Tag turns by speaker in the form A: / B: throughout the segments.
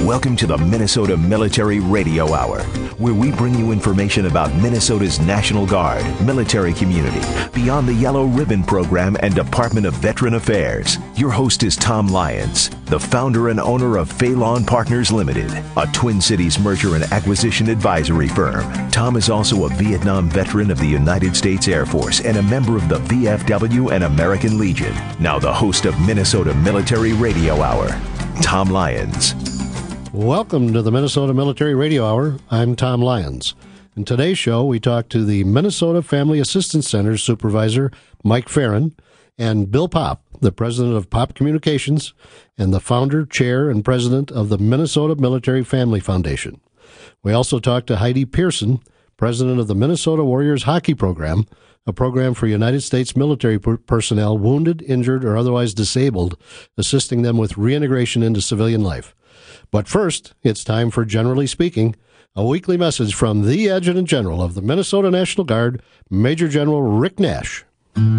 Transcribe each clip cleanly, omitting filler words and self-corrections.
A: Welcome to the Minnesota Military Radio Hour, where we bring you information about Minnesota's National Guard, military community, Beyond the Yellow Ribbon Program, and Department of Veteran Affairs. Your host is Tom Lyons, the founder and owner of Phelan Partners Limited, a Twin Cities merger and acquisition advisory firm. Tom is also a Vietnam veteran of the United States Air Force and a member of the VFW and American Legion. Now the host of Minnesota Military Radio Hour, Tom Lyons.
B: Welcome to the Minnesota Military Radio Hour. I'm Tom Lyons. In today's show, we talk to the Minnesota Family Assistance Center's supervisor, Mike Farron, and Bill Popp, the president of Popp Communications and the founder, chair, and president of the Minnesota Military Family Foundation. We also talk to Heidi Pearson, president of the Minnesota Warriors Hockey Program, a program for United States military personnel wounded, injured, or otherwise disabled, assisting them with reintegration into civilian life. But first, it's time for Generally Speaking, a weekly message from the Adjutant General of the Minnesota National Guard, Major General Rick Nash.
C: From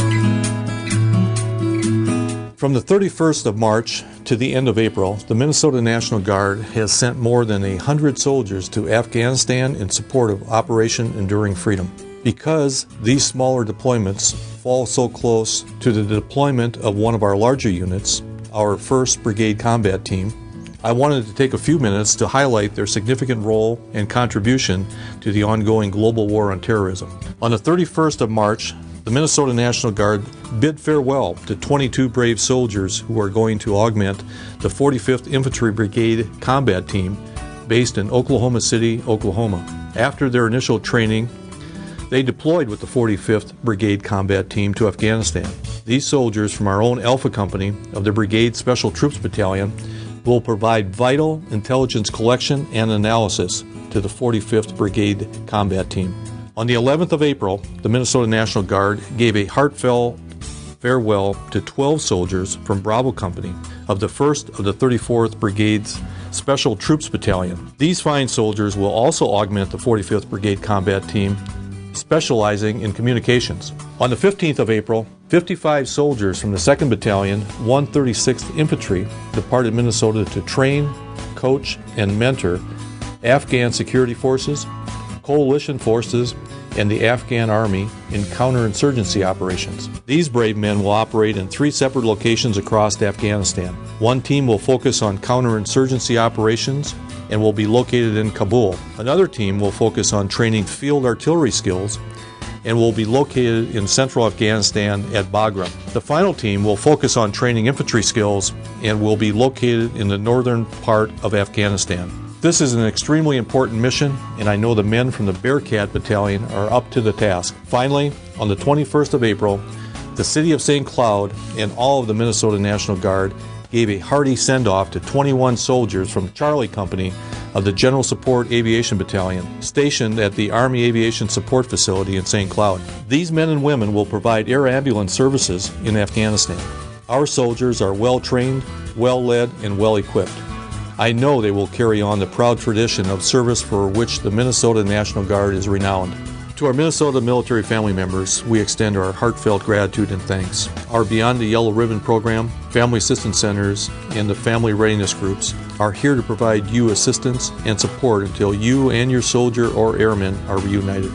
C: the 31st of March to the end of April, the Minnesota National Guard has sent more than 100 soldiers to Afghanistan in support of Operation Enduring Freedom. Because these smaller deployments fall so close to the deployment of one of our larger units, our 1st Brigade Combat Team, I wanted to take a few minutes to highlight their significant role and contribution to the ongoing global war on terrorism. On the 31st of March, the Minnesota National Guard bid farewell to 22 brave soldiers who are going to augment the 45th Infantry Brigade Combat Team based in Oklahoma City, Oklahoma. After their initial training, they deployed with the 45th Brigade Combat Team to Afghanistan. These soldiers from our own Alpha Company of the Brigade Special Troops Battalion will provide vital intelligence collection and analysis to the 45th Brigade Combat Team. On the 11th of April, the Minnesota National Guard gave a heartfelt farewell to 12 soldiers from Bravo Company of the 1st of the 34th Brigade's Special Troops Battalion. These fine soldiers will also augment the 45th Brigade Combat Team, specializing in communications. On the 15th of April, 55 soldiers from the 2nd Battalion, 136th Infantry, departed Minnesota to train, coach, and mentor Afghan security forces, coalition forces, and the Afghan Army in counterinsurgency operations. These brave men will operate in 3 separate locations across Afghanistan. One team will focus on counterinsurgency operations and will be located in Kabul. Another team will focus on training field artillery skills and will be located in central Afghanistan at Bagram. The final team will focus on training infantry skills and will be located in the northern part of Afghanistan. This is an extremely important mission, and I know the men from the Bearcat Battalion are up to the task. Finally, on the 21st of April, the city of St. Cloud and all of the Minnesota National Guard gave a hearty send-off to 21 soldiers from Charlie Company of the General Support Aviation Battalion, stationed at the Army Aviation Support Facility in St. Cloud. These men and women will provide air ambulance services in Afghanistan. Our soldiers are well-trained, well-led, and well-equipped. I know they will carry on the proud tradition of service for which the Minnesota National Guard is renowned. To our Minnesota military family members, we extend our heartfelt gratitude and thanks. Our Beyond the Yellow Ribbon program, Family Assistance Centers, and the Family Readiness Groups are here to provide you assistance and support until you and your soldier or airmen are reunited.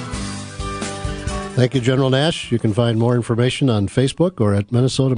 B: Thank you, General Nash. You can find more information on Facebook or at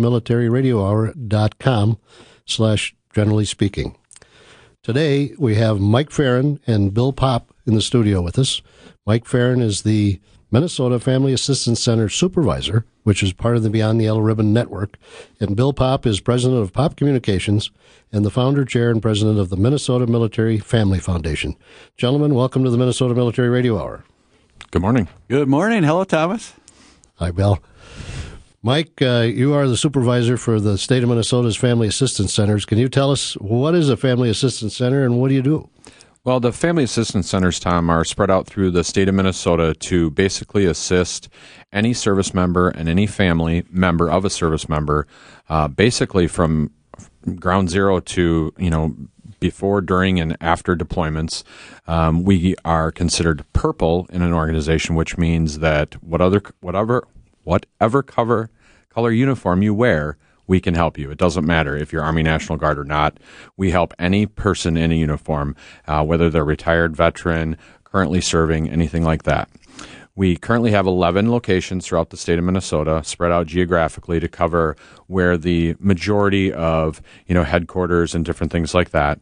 B: minnesotamilitaryradiohour.com/generally speaking. Today, we have Mike Farron and Bill Popp in the studio with us. Mike Farron is the Minnesota Family Assistance Center supervisor, which is part of the Beyond the Yellow Ribbon Network, and Bill Popp is president of Popp Communications and the founder, chair, and president of the Minnesota Military Family Foundation. Gentlemen, welcome to the Minnesota Military Radio Hour.
D: Good morning.
E: Good morning. Hello, Thomas.
B: Hi, Bill. Mike, you are the supervisor for the state of Minnesota's Family Assistance Centers. Can you tell us what is a Family Assistance Center and what do you do?
D: Well, the Family Assistance Centers, Tom, are spread out through the state of Minnesota to basically assist any service member and any family member of a service member, basically from ground zero to, before, during, and after deployments. We are considered purple in an organization, which means that whatever color uniform you wear, we can help you. It doesn't matter if you're Army National Guard or not. We help any person in a uniform, whether they're retired, veteran, currently serving, anything like that. We currently have 11 locations throughout the state of Minnesota, spread out geographically to cover where the majority of, headquarters and different things like that.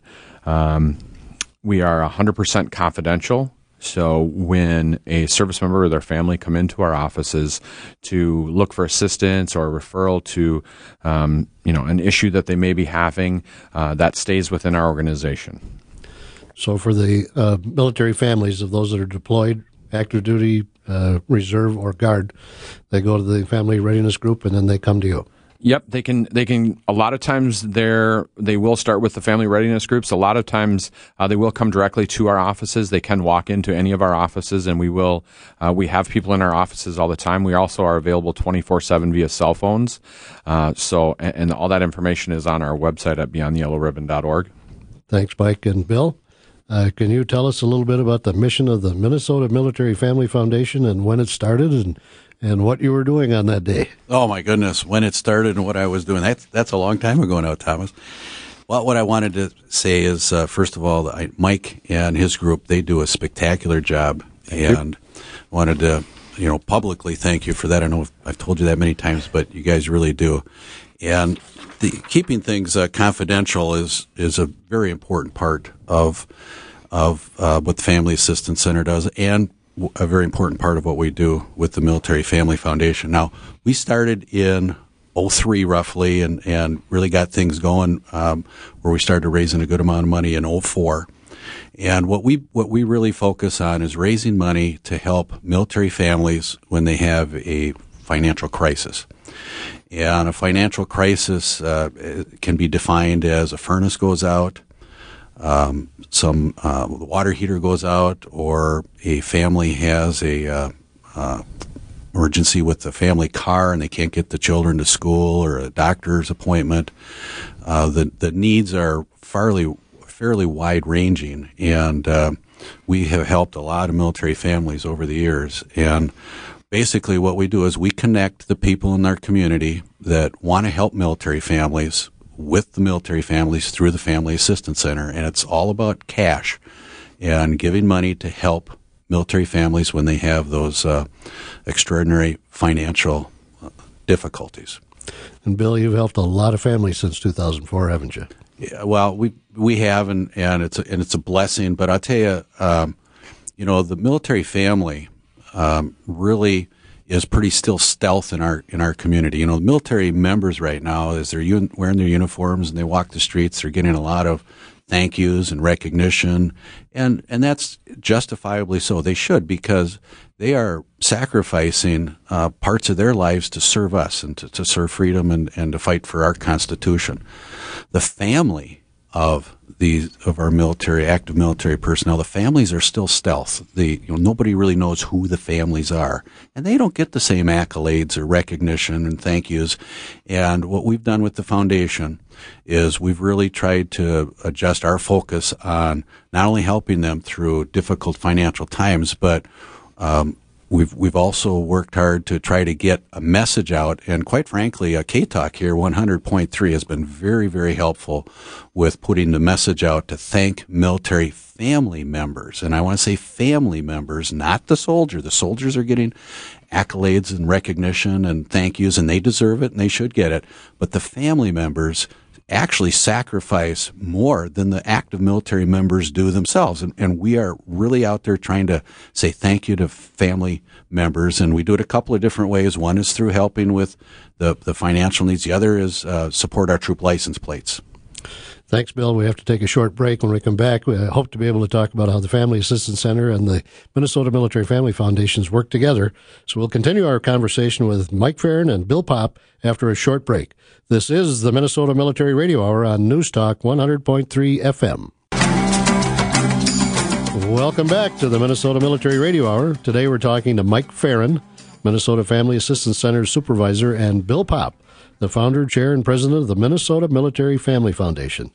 D: We are 100% confidential. So when a service member or their family come into our offices to look for assistance or a referral to, an issue that they may be having, that stays within our organization.
B: So for the military families of those that are deployed, active duty, reserve, or guard, they go to the family readiness group and then they come to you.
D: Yep, they can. A lot of times, they will start with the family readiness groups. A lot of times, they will come directly to our offices. They can walk into any of our offices, and we have people in our offices all the time. We also are available 24/7 via cell phones. And all that information is on our website at beyondtheyellowribbon.org.
B: Thanks, Mike and Bill. Can you tell us a little bit about the mission of the Minnesota Military Family Foundation and when it started and what you were doing on that day?
E: Oh, my goodness, when it started and what I was doing. That's a long time ago now, Thomas. Well, what I wanted to say is, first of all, Mike and his group, they do a spectacular job. And wanted to, publicly thank you for that. I know I've told you that many times, but you guys really do. And keeping things confidential is a very important part of what the Family Assistance Center does, and a very important part of what we do with the Military Family Foundation. Now, we started in 2003 roughly, and really got things going where we started raising a good amount of money in 2004. And what we really focus on is raising money to help military families when they have a financial crisis. And a financial crisis can be defined as a furnace goes out, the water heater goes out, or a family has a emergency with the family car and they can't get the children to school, or a doctor's appointment. The needs are fairly wide-ranging, and we have helped a lot of military families over the years. And basically what we do is we connect the people in our community that want to help military families with the military families through the Family Assistance Center, and it's all about cash and giving money to help military families when they have those extraordinary financial difficulties.
B: And Bill, you've helped a lot of families since 2004, haven't you?
E: Yeah, well, we have, and it's a blessing. But I'll tell you, the military family really is pretty still stealth in our community. The military members right now, as they're wearing their uniforms and they walk the streets, they're getting a lot of thank yous and recognition, and that's justifiably so. They should, because they are sacrificing parts of their lives to serve us and to serve freedom and to fight for our Constitution. The family of our active military personnel, the families are still stealth. Nobody really knows who the families are, and they don't get the same accolades or recognition and thank yous. And what we've done with the foundation is we've really tried to adjust our focus on not only helping them through difficult financial times, but we've also worked hard to try to get a message out. And quite frankly, K-Talk here, 100.3, has been very, very helpful with putting the message out to thank military family members. And I want to say family members, not the soldier. The soldiers are getting accolades and recognition and thank yous, and they deserve it and they should get it. But the family members actually sacrifice more than the active military members do themselves. And we are really out there trying to say thank you to family members, and we do it a couple of different ways. One is through helping with the financial needs. The other is support our troop license plates.
B: Thanks, Bill. We have to take a short break. When we come back, we hope to be able to talk about how the Family Assistance Center and the Minnesota Military Family Foundations work together. So we'll continue our conversation with Mike Farron and Bill Popp after a short break. This is the Minnesota Military Radio Hour on News Talk 100.3 FM. Welcome back to the Minnesota Military Radio Hour. Today we're talking to Mike Farron, Minnesota Family Assistance Center Supervisor, and Bill Popp, the founder, chair, and president of the Minnesota Military Family Foundation.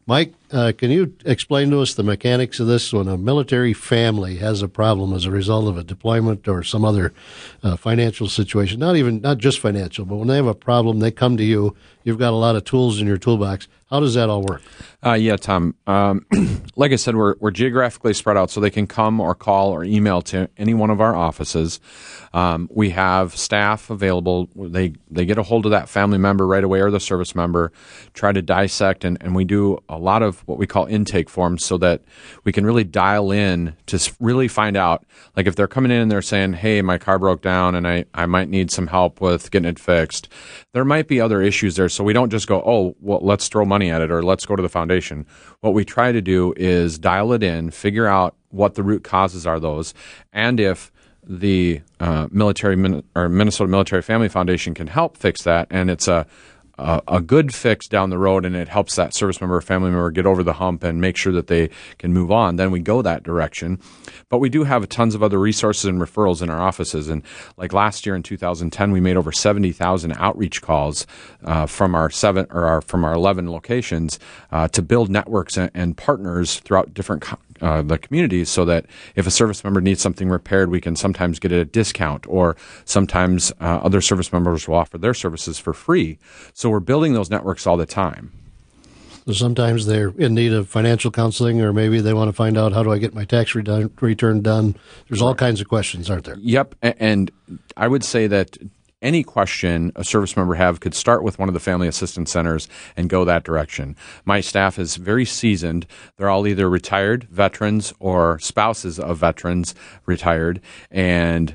B: Mike, can you explain to us the mechanics of this when a military family has a problem as a result of a deployment or some other financial situation? Not just financial, but when they have a problem, they come to you. You've got a lot of tools in your toolbox. How does that all work?
D: Yeah, Tom. Like I said, we're geographically spread out, so they can come or call or email to any one of our offices. We have staff available. They get a hold of that family member right away or the service member, try to dissect, and we do a lot of what we call intake forms so that we can really dial in to really find out, like if they're coming in and they're saying, hey, my car broke down and I might need some help with getting it fixed. There might be other issues there, so we don't just go, oh, well, let's throw money at it or let's go to the foundation. What we try to do is dial it in, figure out what the root causes are those, and if the Minnesota Military Family Foundation can help fix that, and it's a good fix down the road, and it helps that service member or family member get over the hump and make sure that they can move on, then we go that direction. But we do have tons of other resources and referrals in our offices. And like last year in 2010, we made over 70,000 outreach calls from our 11 locations to build networks and partners throughout different the communities, so that if a service member needs something repaired, we can sometimes get a discount, or sometimes other service members will offer their services for free. So we're building those networks all the time.
B: So sometimes they're in need of financial counseling, or maybe they want to find out, how do I get my tax return done? There's all kinds of questions, aren't there?
D: Yep. And I would say that any question a service member could start with one of the family assistance centers and go that direction. My staff is very seasoned. They're all either retired veterans or spouses of veterans retired, and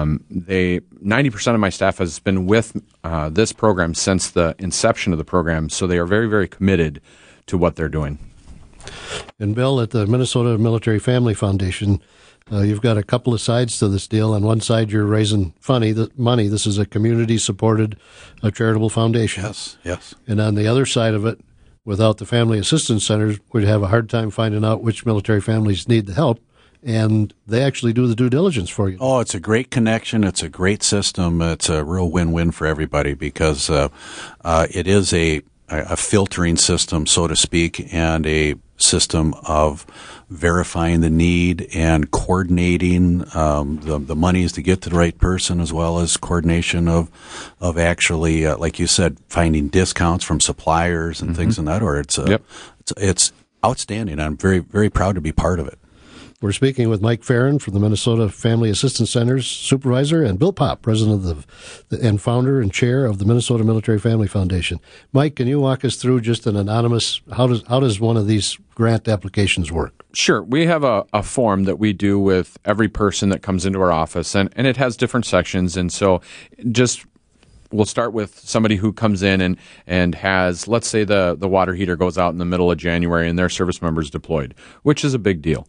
D: 90% of my staff has been with this program since the inception of the program, so they are very, very committed to what they're doing.
B: And Bill, at the Minnesota Military Family Foundation, you've got a couple of sides to this deal. On one side, you're raising money. This is a community-supported charitable foundation.
E: Yes.
B: And on the other side of it, without the family assistance centers, we'd have a hard time finding out which military families need the help, and they actually do the due diligence for you.
E: Oh, it's a great connection. It's a great system. It's a real win-win for everybody, because it is a filtering system, so to speak, and a system of verifying the need and coordinating the monies to get to the right person, as well as coordination of actually, like you said, finding discounts from suppliers and things in that order. It's outstanding. I'm very, very proud to be part of it.
B: We're speaking with Mike Farron from the Minnesota Family Assistance Center's supervisor, and Bill Popp, president of and founder and chair of the Minnesota Military Family Foundation. Mike, can you walk us through just an anonymous, how does one of these grant applications work?
D: Sure. We have a form that we do with every person that comes into our office, and it has different sections. And so we'll start with somebody who comes in and has, let's say the water heater goes out in the middle of January and their service member's deployed, which is a big deal.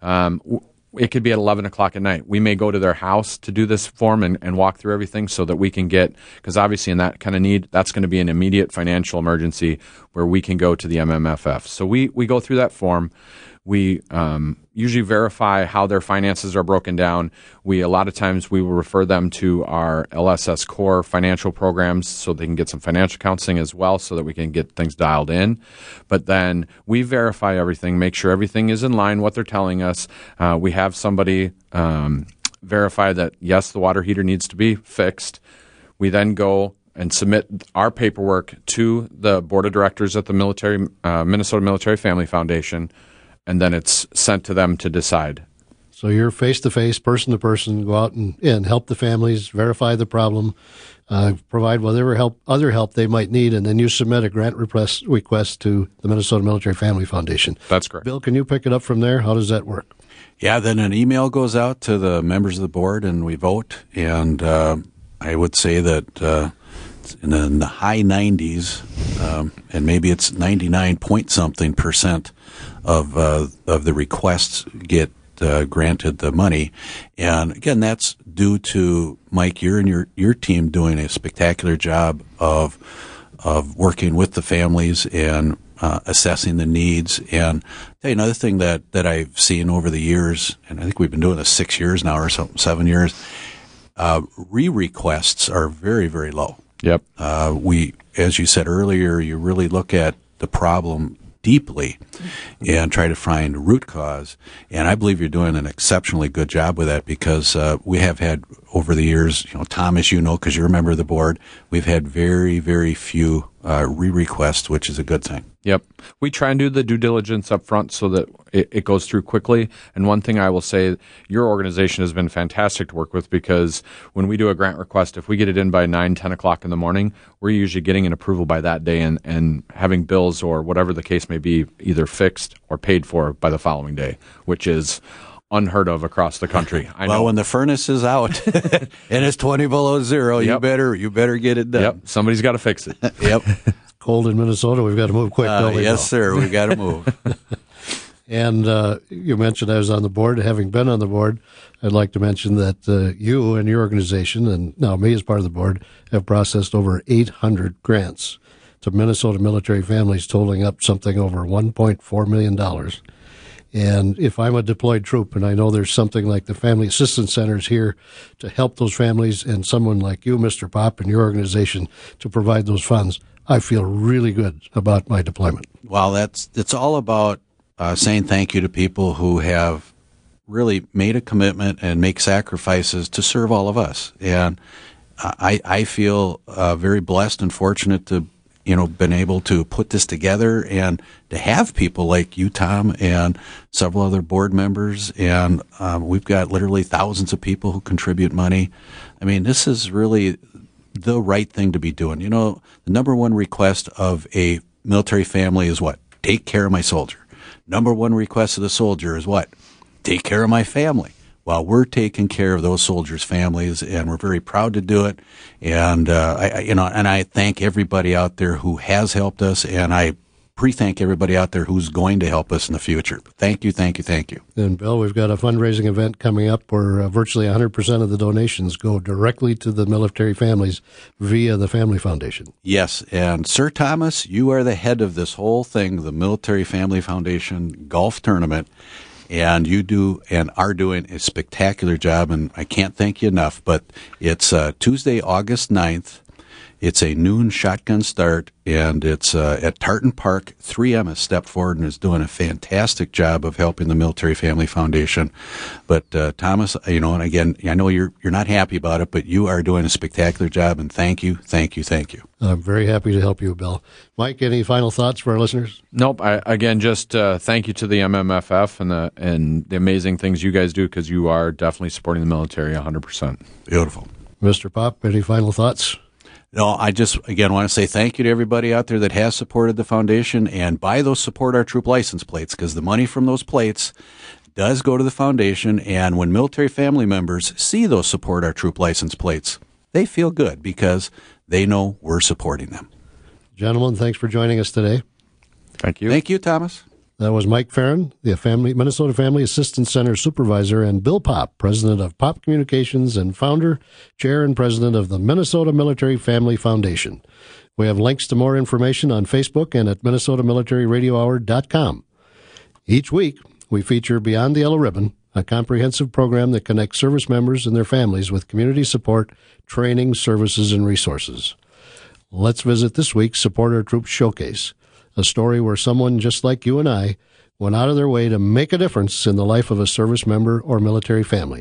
D: It could be at 11 o'clock at night. We may go to their house to do this form and walk through everything so that we can get, because obviously in that kind of need, that's going to be an immediate financial emergency where we can go to the MMFF. So we go through that form. We usually verify how their finances are broken down. A lot of times we will refer them to our LSS core financial programs so they can get some financial counseling as well, so that we can get things dialed in. But then we verify everything, make sure everything is in line, what they're telling us. We have somebody verify that, yes, the water heater needs to be fixed. We then go and submit our paperwork to the board of directors at the Minnesota Military Family Foundation, and then it's sent to them to decide.
B: So you're face-to-face, person-to-person, go out and help the families, verify the problem, provide whatever other help they might need, and then you submit a grant request to the Minnesota Military Family Foundation.
D: That's correct.
B: Bill, can you pick it up from there? How does that work?
E: Yeah, then an email goes out to the members of the board, and we vote. And I would say that in the high 90s, and maybe it's 99-point-something% of the requests get granted the money. And again, that's due to Mike, you and your team doing a spectacular job of working with the families and assessing the needs. And I'll tell you another thing that I've seen over the years, and I think we've been doing this 6 years now or something, 7 years, re-requests are very, very low.
D: Yep.
E: As you said earlier, you really look at the problem deeply and try to find root cause. And I believe you're doing an exceptionally good job with that, because we have had over the years, Tom, as you know, because you're a member of the board, we've had very, very few re-requests, which is a good thing.
D: Yep. We try and do the due diligence up front so that it goes through quickly. And one thing I will say, your organization has been fantastic to work with, because when we do a grant request, if we get it in by 9, 10 o'clock in the morning, we're usually getting an approval by that day and having bills or whatever the case may be either fixed or paid for by the following day, which is unheard of across the country. I know.
E: Well, when the furnace is out and it's 20 below zero,
D: Yep.
E: you better get it done.
D: Yep. Somebody's got to fix it.
E: Yep.
B: Cold in Minnesota, we've got to move quick, don't we?
E: Yes, sir. We got to move.
B: And you mentioned I was on the board. Having been on the board, I'd like to mention that you and your organization, and now me as part of the board, have processed over 800 grants to Minnesota military families, totaling up something over $1.4 million. And if I'm a deployed troop, and I know there's something like the Family Assistance Centers here to help those families, and someone like you, Mr. Pop, and your organization to provide those funds, I feel really good about my deployment.
E: Well, it's all about saying thank you to people who have really made a commitment and make sacrifices to serve all of us. And I feel very blessed and fortunate to been able to put this together and to have people like you, Tom, and several other board members. And we've got literally thousands of people who contribute money. I mean, this is really the right thing to be doing. The number one request of a military family is what? Take care of my soldier. Number one request of the soldier is what? Take care of my family. Well, we're taking care of those soldiers' families, and we're very proud to do it. And I thank everybody out there who has helped us, and I pre-thank everybody out there who's going to help us in the future. Thank you, thank you, thank you.
B: And Bill, we've got a fundraising event coming up where virtually 100% of the donations go directly to the military families via the Family Foundation.
E: Yes, and Sir Thomas, you are the head of this whole thing, the Military Family Foundation Golf Tournament. And you do and are doing a spectacular job, and I can't thank you enough. But it's Tuesday, August 9th. It's a noon shotgun start, and it's at Tartan Park. 3M has stepped forward and is doing a fantastic job of helping the Military Family Foundation. But Thomas, and again, I know you're not happy about it, but you are doing a spectacular job, and thank you, thank you, thank you.
B: I'm very happy to help you, Bill. Mike, any final thoughts for our listeners?
D: Nope. Again, just thank you to the MMFF and the amazing things you guys do, because you are definitely supporting the military 100%.
E: Beautiful.
B: Mr. Pop, any final thoughts?
E: No, I just, again, want to say thank you to everybody out there that has supported the foundation, and buy those Support Our Troop license plates, because the money from those plates does go to the foundation, and when military family members see those Support Our Troop license plates, they feel good because they know we're supporting them.
B: Gentlemen, thanks for joining us today.
D: Thank you.
E: Thank you, Thomas.
B: That was Mike Farron, the Minnesota Family Assistance Center Supervisor, and Bill Pop, President of Pop Communications and founder, chair, and president of the Minnesota Military Family Foundation. We have links to more information on Facebook and at MinnesotaMilitaryRadioHour.com. Each week, we feature Beyond the Yellow Ribbon, a comprehensive program that connects service members and their families with community support, training, services, and resources. Let's visit this week's Support Our Troops Showcase, a story where someone just like you and I went out of their way to make a difference in the life of a service member or military family.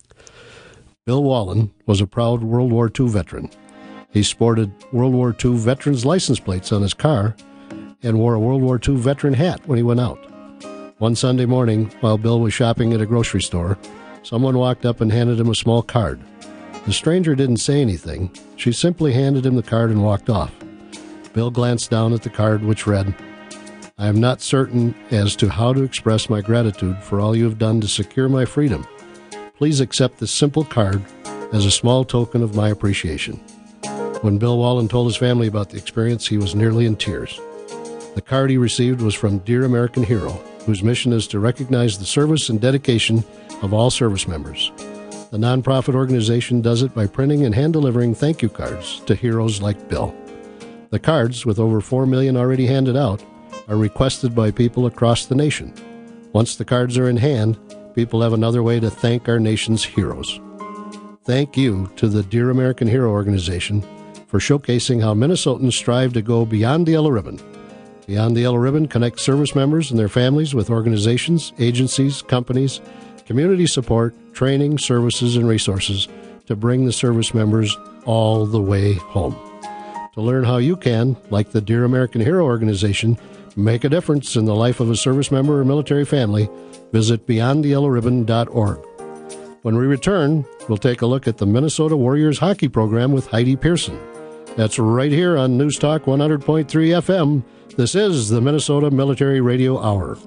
B: Bill Wallen was a proud World War II veteran. He sported World War II veterans' license plates on his car and wore a World War II veteran hat when he went out. One Sunday morning, while Bill was shopping at a grocery store, someone walked up and handed him a small card. The stranger didn't say anything. She simply handed him the card and walked off. Bill glanced down at the card, which read, "I am not certain as to how to express my gratitude for all you have done to secure my freedom. Please accept this simple card as a small token of my appreciation." When Bill Wallen told his family about the experience, he was nearly in tears. The card he received was from Dear American Hero, whose mission is to recognize the service and dedication of all service members. The nonprofit organization does it by printing and hand-delivering thank you cards to heroes like Bill. The cards, with over 4 million already handed out, are requested by people across the nation. Once the cards are in hand, people have another way to thank our nation's heroes. Thank you to the Dear American Hero organization for showcasing how Minnesotans strive to go beyond the yellow ribbon. Beyond the Yellow Ribbon connects service members and their families with organizations, agencies, companies, community support, training, services, and resources to bring the service members all the way home. To learn how you can, like the Dear American Hero organization, make a difference in the life of a service member or military family, visit beyondtheyellowribbon.org. When we return, we'll take a look at the Minnesota Warriors hockey program with Heidi Pearson. That's right here on News Talk 100.3 FM. This is the Minnesota Military Radio Hour.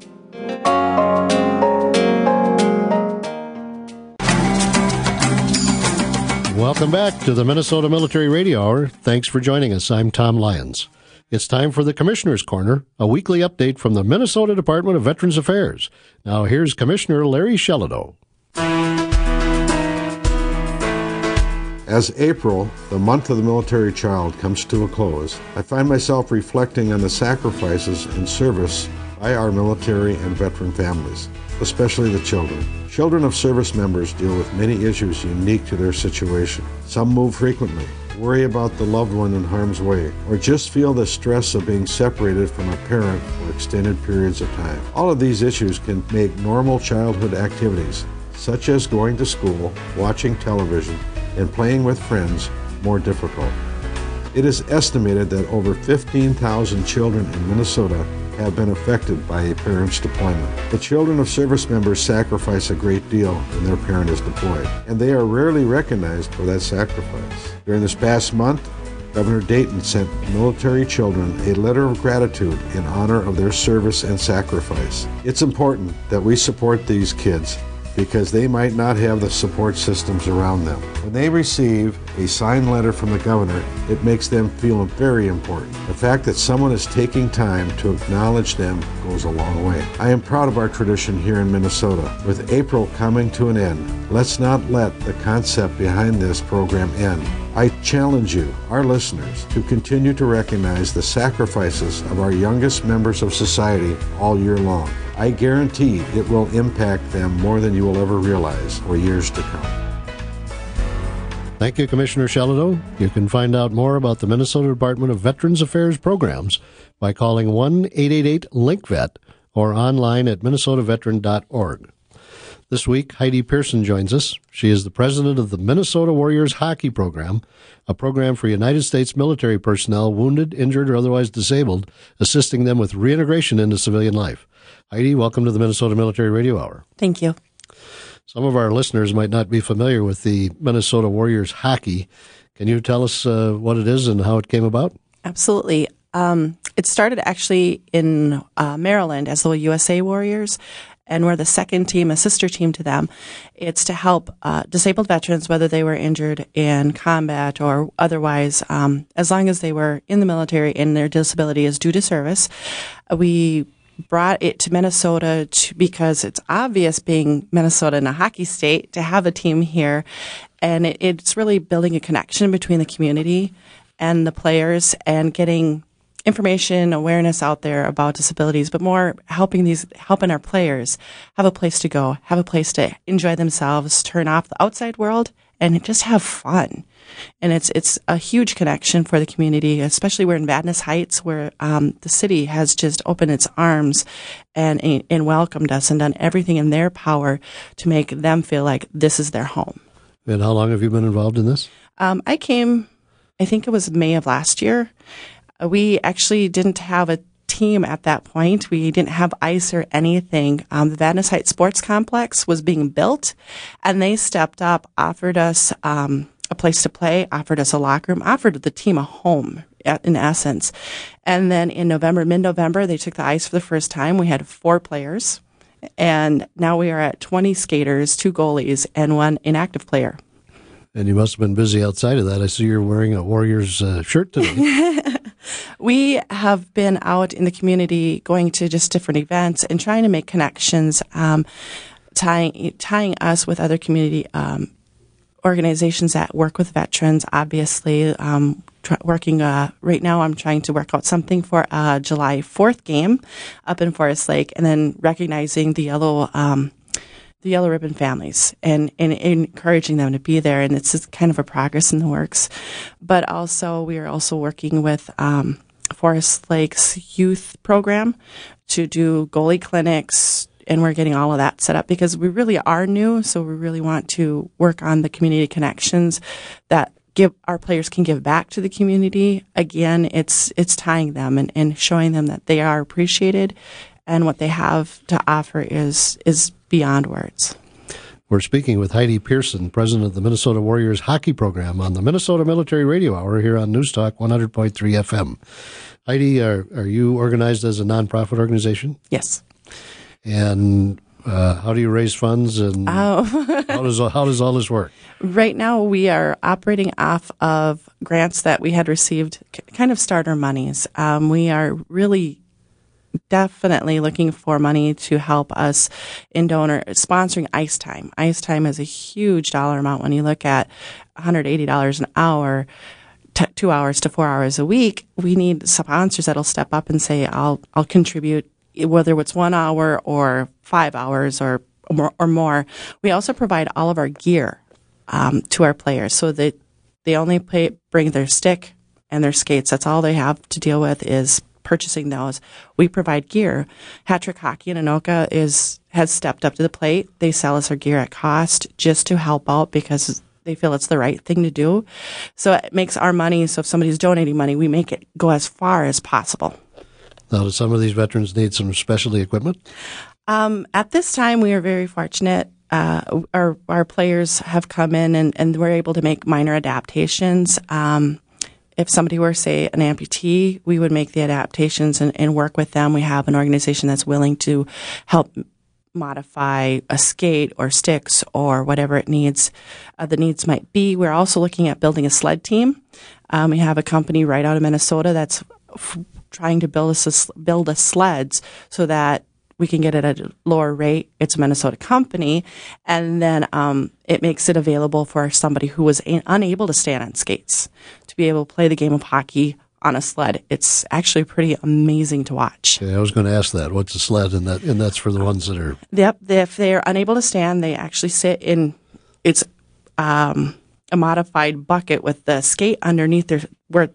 B: Welcome back to the Minnesota Military Radio Hour. Thanks for joining us. I'm Tom Lyons. It's time for the Commissioner's Corner, a weekly update from the Minnesota Department of Veterans Affairs. Now here's Commissioner Larry Shelido.
F: As April, the month of the military child, comes to a close, I find myself reflecting on the sacrifices in service by our military and veteran families, especially the children. Children of service members deal with many issues unique to their situation. Some move frequently, worry about the loved one in harm's way, or just feel the stress of being separated from a parent for extended periods of time. All of these issues can make normal childhood activities, such as going to school, watching television, and playing with friends, more difficult. It is estimated that over 15,000 children in Minnesota have been affected by a parent's deployment. The children of service members sacrifice a great deal when their parent is deployed, and they are rarely recognized for that sacrifice. During this past month, Governor Dayton sent military children a letter of gratitude in honor of their service and sacrifice. It's important that we support these kids because they might not have the support systems around them. When they receive a signed letter from the governor, it makes them feel very important. The fact that someone is taking time to acknowledge them goes a long way. I am proud of our tradition here in Minnesota. With April coming to an end, let's not let the concept behind this program end. I challenge you, our listeners, to continue to recognize the sacrifices of our youngest members of society all year long. I guarantee it will impact them more than you will ever realize for years to come.
B: Thank you, Commissioner Shelido. You can find out more about the Minnesota Department of Veterans Affairs programs by calling 1-888-LINK-VET or online at minnesotaveteran.org. This week, Heidi Pearson joins us. She is the president of the Minnesota Warriors Hockey Program, a program for United States military personnel wounded, injured, or otherwise disabled, assisting them with reintegration into civilian life. Heidi, welcome to the Minnesota Military Radio Hour.
G: Thank you.
B: Some of our listeners might not be familiar with the Minnesota Warriors Hockey. Can you tell us what it is and how it came about?
G: Absolutely. It started actually in Maryland as the USA Warriors, and we're the second team, a sister team to them. It's to help disabled veterans, whether they were injured in combat or otherwise, as long as they were in the military and their disability is due to service. We brought it to Minnesota because it's obvious, being Minnesota in a hockey state, to have a team here. And it's really building a connection between the community and the players and getting information, awareness out there about disabilities, but more helping our players have a place to go, have a place to enjoy themselves, turn off the outside world, and just have fun. And it's a huge connection for the community, especially we're in Vadnais Heights, where the city has just opened its arms and welcomed us and done everything in their power to make them feel like this is their home.
B: And how long have you been involved in this?
G: I came, I think it was May of last year. We actually didn't have a team at that point. We didn't have ice or anything. The Vadnais Heights Sports Complex was being built, and they stepped up, offered us a place to play, offered us a locker room, offered the team a home, in essence. And then in mid-November, they took the ice for the first time. We had 4 players, and now we are at 20 skaters, 2 goalies, and 1 inactive player.
B: And you must have been busy outside of that. I see you're wearing a Warriors shirt today.
G: We have been out in the community going to just different events and trying to make connections, tying us with other community organizations that work with veterans, obviously. Working right now, I'm trying to work out something for a July 4th game up in Forest Lake, and then recognizing the Yellow Ribbon families and encouraging them to be there. And it's kind of a progress in the works. But also, we are also working with Forest Lakes youth program to do goalie clinics, and we're getting all of that set up because we really are new, so we really want to work on the community connections that our players can give back to the community. Again, it's tying them and showing them that they are appreciated and what they have to offer is beyond words.
B: We're speaking with Heidi Pearson, president of the Minnesota Warriors hockey program on the Minnesota Military Radio Hour here on News Talk 100.3 FM. Heidi, are you organized as a nonprofit organization?
G: Yes.
B: And how do you raise funds, and how does all this work?
G: Right now, we are operating off of grants that we had received, kind of starter monies. We are really definitely looking for money to help us in sponsoring Ice Time. Ice Time is a huge dollar amount when you look at $180 an hour. 2 hours to 4 hours a week. We need sponsors that'll step up and say, I'll contribute, whether it's 1 hour or 5 hours or more. We also provide all of our gear to our players so that they only bring their stick and their skates. That's all they have to deal with is purchasing those. We provide gear. Hat Trick Hockey in Anoka has stepped up to the plate. They sell us our gear at cost just to help out because they feel it's the right thing to do. So it makes our money, so if somebody's donating money, we make it go as far as possible.
B: Now, do some of these veterans need some specialty equipment?
G: At this time, we are very fortunate. Our players have come in and we're able to make minor adaptations. If somebody were, say, an amputee, we would make the adaptations and work with them. We have an organization that's willing to help modify a skate or sticks or whatever it needs, the needs might be. We're also looking at building a sled team. We have a company right out of Minnesota that's trying to build us sleds so that we can get it at a lower rate. It's a Minnesota company, and then it makes it available for somebody who was unable to stand on skates to be able to play the game of hockey on a sled. It's actually pretty amazing to watch.
B: Yeah, I was going to ask that. What's a sled? And that's for the ones that are...
G: Yep. If they're unable to stand, they actually sit in... It's a modified bucket with the skate underneath their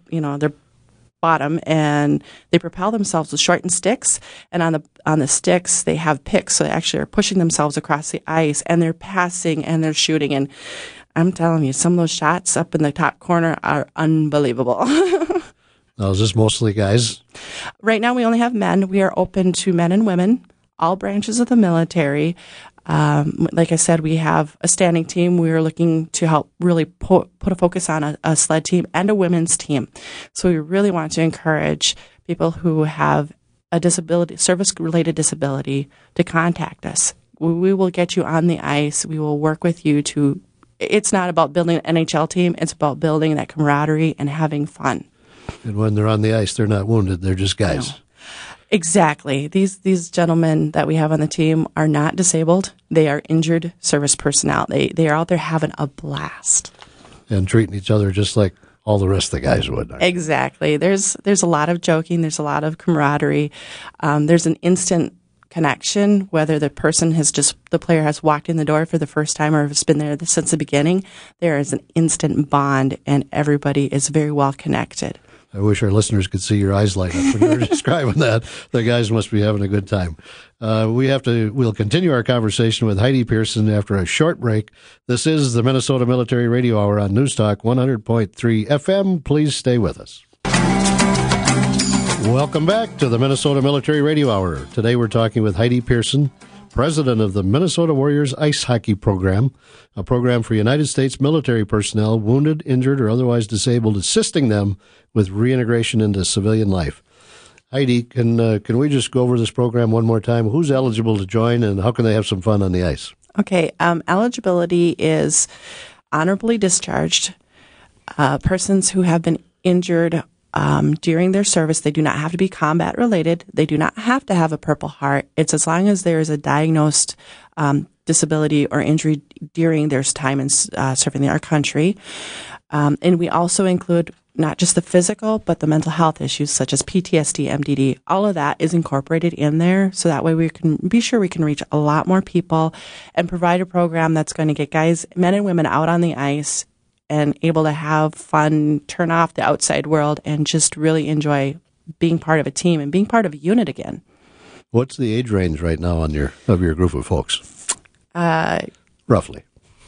G: bottom, and they propel themselves with shortened sticks. And on the sticks, they have picks, so they actually are pushing themselves across the ice, and they're passing and they're shooting. And I'm telling you, some of those shots up in the top corner are unbelievable.
B: Now, is this mostly guys?
G: Right now, we only have men. We are open to men and women, all branches of the military. Like I said, we have a standing team. We are looking to help really put a focus on a sled team and a women's team. So we really want to encourage people who have a disability, service-related disability, to contact us. We will get you on the ice. We will work with you to. It's not about building an NHL team. It's about building that camaraderie and having fun.
B: And when they're on the ice, they're not wounded. They're just guys.
G: Exactly. These gentlemen that we have on the team are not disabled. They are injured service personnel. They are out there having a blast.
B: And treating each other just like all the rest of the guys would.
G: Exactly. There's a lot of joking. There's a lot of camaraderie. There's an instant connection, whether the player has walked in the door for the first time or has been there since the beginning. There is an instant bond, and everybody is very well connected.
B: I wish our listeners could see your eyes light up when you were describing that. The guys must be having a good time. We'll continue our conversation with Heidi Pearson after a short break. This is the Minnesota Military Radio Hour on News Talk 100.3 FM. Please stay with us. Welcome back to the Minnesota Military Radio Hour. Today we're talking with Heidi Pearson, president of the Minnesota Warriors Ice Hockey Program, a program for United States military personnel, wounded, injured, or otherwise disabled, assisting them with reintegration into civilian life. Heidi, can we just go over this program one more time? Who's eligible to join, and how can they have some fun on the ice?
G: Okay, eligibility is honorably discharged persons who have been injured during their service. They do not have to be combat related. They do not have to have a Purple Heart. It's as long as there is a diagnosed disability or injury during their time in serving our country. And we also include not just the physical, but the mental health issues such as PTSD, MDD. All of that is incorporated in there, so that way we can be sure we can reach a lot more people and provide a program that's going to get guys, men and women, out on the ice and able to have fun, turn off the outside world, and just really enjoy being part of a team and being part of a unit again.
B: What's the age range right now of your group of folks? Roughly.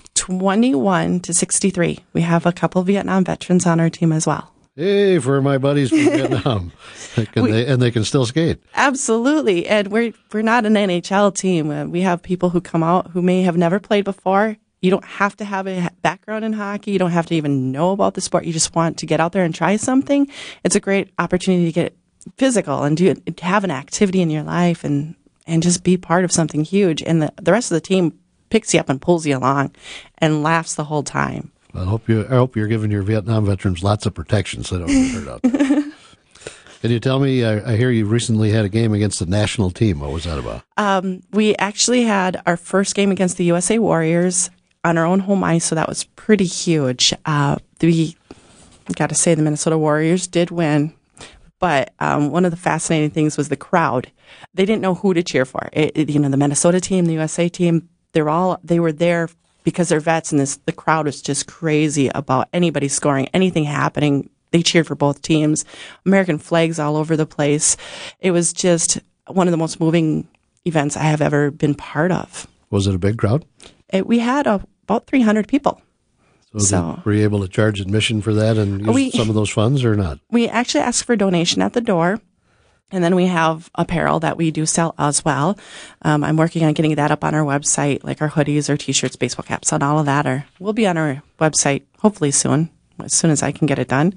G: 21 to 63. We have a couple of Vietnam veterans on our team as well.
B: Hey, for my buddies from Vietnam, they can still skate.
G: Absolutely, and we're not an NHL team. We have people who come out who may have never played before. You don't have to have a background in hockey. You don't have to even know about the sport. You just want to get out there and try something. It's a great opportunity to get physical and have an activity in your life and just be part of something huge. And the rest of the team picks you up and pulls you along and laughs the whole time.
B: I hope you're giving your Vietnam veterans lots of protection so they don't get hurt out there. Can you tell me, I hear you recently had a game against the national team. What was that about?
G: We actually had our first game against the USA Warriors on our own home ice, so that was pretty huge. We got to say the Minnesota Warriors did win, but one of the fascinating things was the crowd. They didn't know who to cheer for. The Minnesota team, the USA team, they were there because they're vets, and the crowd was just crazy about anybody scoring, anything happening. They cheered for both teams. American flags all over the place. It was just one of the most moving events I have ever been part of.
B: Was it a big crowd?
G: We had about 300 people. So
B: were you able to charge admission for that and use some of those funds or not? We
G: actually ask for a donation at the door. And then we have apparel that we do sell as well. I'm working on getting that up on our website, like our hoodies, our T-shirts, baseball caps, and all of that will be on our website hopefully soon, as soon as I can get it done.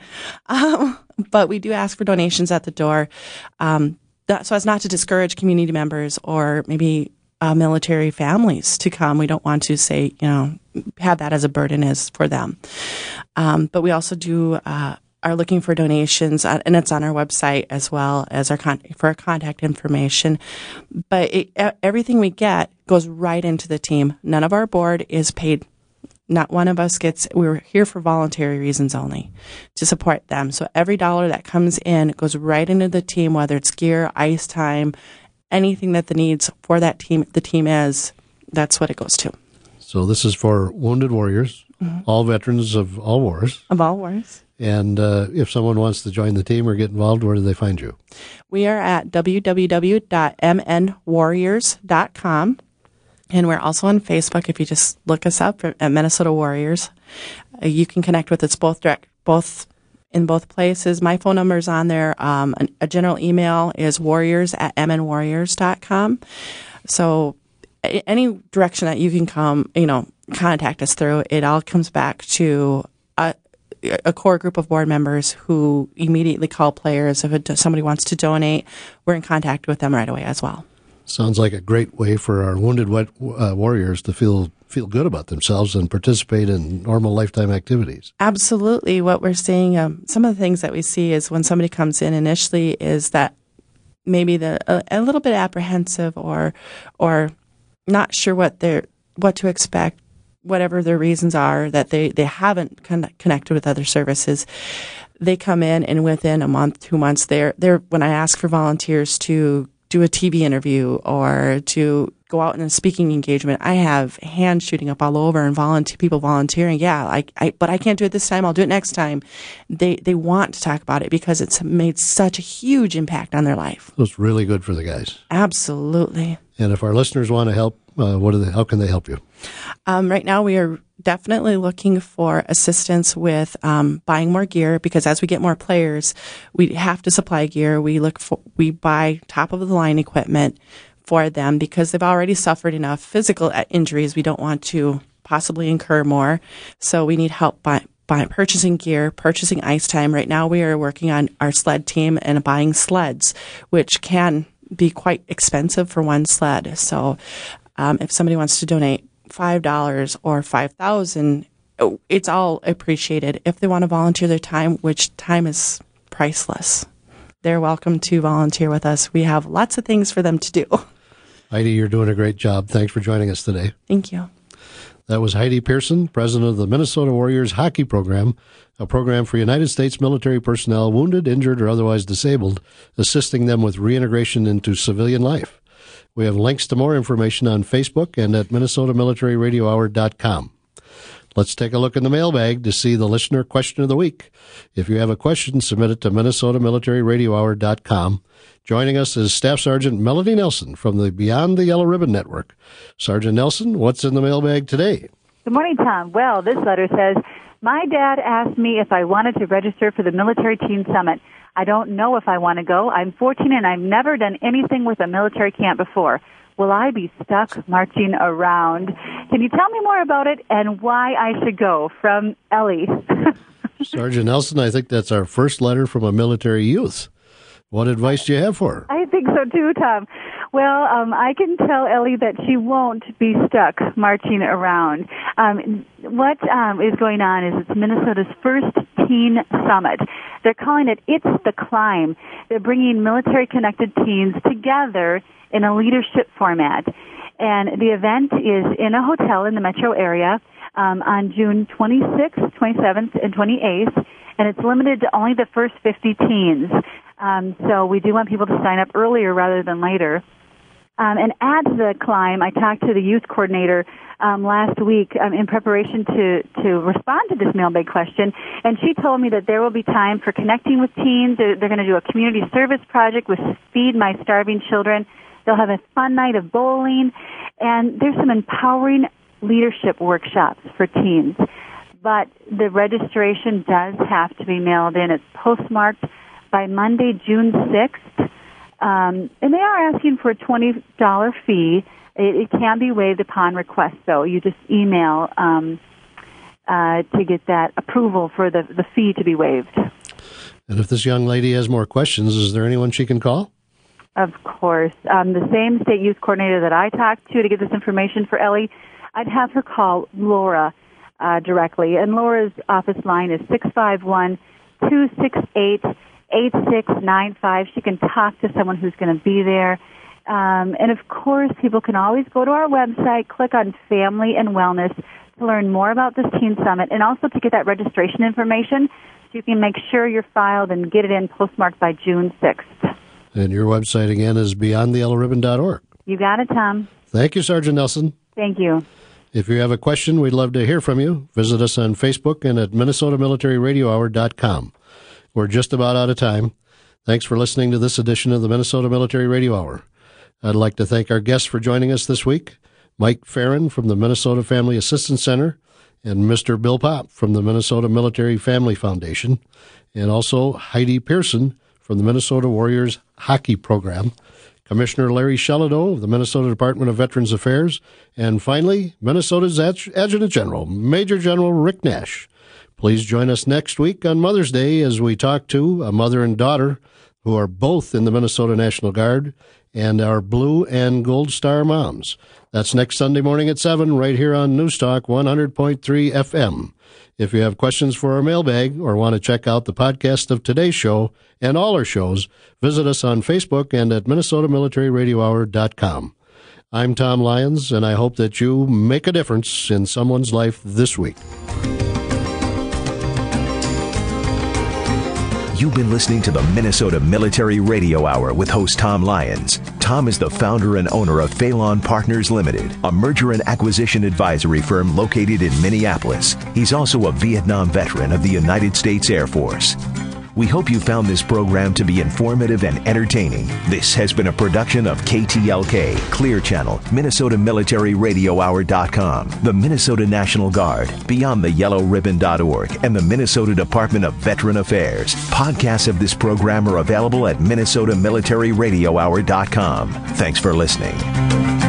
G: But we do ask for donations at the door, so as not to discourage community members or maybe military families to come. We don't want to say, have that as a burden as for them. But we also do are looking for donations, and it's on our website as well as for our contact information. But everything we get goes right into the team. None of our board is paid. Not one of us we're here for voluntary reasons only, to support them. So every dollar that comes in goes right into the team, whether it's gear, ice time, anything that the needs for that team, the team is, that's what it goes to.
B: So this is for wounded warriors, all veterans of all wars.
G: Of all wars.
B: And if someone wants to join the team or get involved, where do they find you?
G: We are at www.mnwarriors.com. And we're also on Facebook. If you just look us up at Minnesota Warriors, you can connect with us both in both places. My phone number is on there. A general email is warriors@mnwarriors.com. So any direction that you can contact us through, it all comes back to a core group of board members who immediately call players. If somebody wants to donate, we're in contact with them right away as well.
B: Sounds like a great way for our wounded warriors to feel good about themselves and participate in normal lifetime activities.
G: Absolutely. What we're seeing, some of the things that we see is when somebody comes in initially is that maybe a little bit apprehensive or not sure what to expect, whatever their reasons are, that they haven't connected with other services. They come in, and within a month, 2 months, they're when I ask for volunteers to do a TV interview or to go out in a speaking engagement, I have hands shooting up all over and people volunteering. Yeah, but I can't do it this time. I'll do it next time. They want to talk about it because it's made such a huge impact on their life.
B: So it's really good for the guys.
G: Absolutely.
B: And if our listeners want to help, how can they help you?
G: Right now, we are definitely looking for assistance with buying more gear, because as we get more players, we have to supply gear. We buy top of the line equipment for them because they've already suffered enough physical injuries. We don't want to possibly incur more, so we need help by purchasing gear, purchasing ice time. Right now, we are working on our sled team and buying sleds, which can be quite expensive for one sled. So if somebody wants to donate $5 or $5,000, it's all appreciated. If they want to volunteer their time, which time is priceless, they're welcome to volunteer with us. We have lots of things for them to do.
B: Heidi, you're doing a great job. Thanks for joining us today.
G: Thank you.
B: That was Heidi Pearson, president of the Minnesota Warriors Hockey Program, a program for United States military personnel wounded, injured, or otherwise disabled, assisting them with reintegration into civilian life. We have links to more information on Facebook and at MinnesotaMilitaryRadioHour.com. Let's take a look in the mailbag to see the listener question of the week. If you have a question, submit it to MinnesotaMilitaryRadioHour.com. Joining us is Staff Sergeant Melody Nelson from the Beyond the Yellow Ribbon Network. Sergeant Nelson, what's in the mailbag today?
H: Good morning, Tom. Well, this letter says, my dad asked me if I wanted to register for the Military Teen Summit. I don't know if I want to go. I'm 14 and I've never done anything with a military camp before. Will I be stuck marching around? Can you tell me more about it and why I should go? From Ellie.
B: Sergeant Nelson, I think that's our first letter from a military youth. What advice do you have for her?
H: I think so too, Tom. Well, I can tell Ellie that she won't be stuck marching around. What is going on is it's Minnesota's first teen summit. They're calling it It's the Climb. They're bringing military-connected teens together in a leadership format. And the event is in a hotel in the metro area on June 26th, 27th, and 28th, and it's limited to only the first 50 teens. So we do want people to sign up earlier rather than later. And at the Climb, I talked to the youth coordinator last week in preparation to respond to this mailbag question, and she told me that there will be time for connecting with teens. They're going to do a community service project with Feed My Starving Children. They'll have a fun night of bowling, and there's some empowering leadership workshops for teens. But the registration does have to be mailed in. It's postmarked by Monday, June 6th. And they are asking for a $20 fee. It can be waived upon request, though. You just email to get that approval for the fee to be waived.
B: And if this young lady has more questions, is there anyone she can call?
H: Of course. The same state youth coordinator that I talked to get this information for Ellie, I'd have her call Laura directly. And Laura's office line is 651-268-8695. She can talk to someone who's going to be there. And, of course, people can always go to our website, click on Family and Wellness to learn more about this Teen Summit and also to get that registration information so you can make sure you're filed and get it in postmarked by June 6th.
B: And your website, again, is beyondtheyellowribbon.org.
H: You got it, Tom.
B: Thank you, Sergeant Nelson.
H: Thank you.
B: If you have a question, we'd love to hear from you. Visit us on Facebook and at MinnesotaMilitaryRadioHour.com. We're just about out of time. Thanks for listening to this edition of the Minnesota Military Radio Hour. I'd like to thank our guests for joining us this week, Mike Farron from the Minnesota Family Assistance Center and Mr. Bill Popp from the Minnesota Military Family Foundation, and also Heidi Pearson from the Minnesota Warriors Hockey Program, Commissioner Larry Sheladow of the Minnesota Department of Veterans Affairs, and finally, Minnesota's Adjutant General, Major General Rick Nash. Please join us next week on Mother's Day as we talk to a mother and daughter who are both in the Minnesota National Guard and our Blue and Gold Star moms. That's next Sunday morning at 7 right here on News Talk 100.3 FM. If you have questions for our mailbag or want to check out the podcast of today's show and all our shows, visit us on Facebook and at MinnesotaMilitaryRadioHour.com. I'm Tom Lyons, and I hope that you make a difference in someone's life this week.
A: You've been listening to the Minnesota Military Radio Hour with host Tom Lyons. Tom is the founder and owner of Phelan Partners Limited, a merger and acquisition advisory firm located in Minneapolis. He's also a Vietnam veteran of the United States Air Force. We hope you found this program to be informative and entertaining. This has been a production of KTLK, Clear Channel, MinnesotaMilitaryRadioHour.com, the Minnesota National Guard, BeyondTheYellowRibbon.org, and the Minnesota Department of Veteran Affairs. Podcasts of this program are available at MinnesotaMilitaryRadioHour.com. Thanks for listening.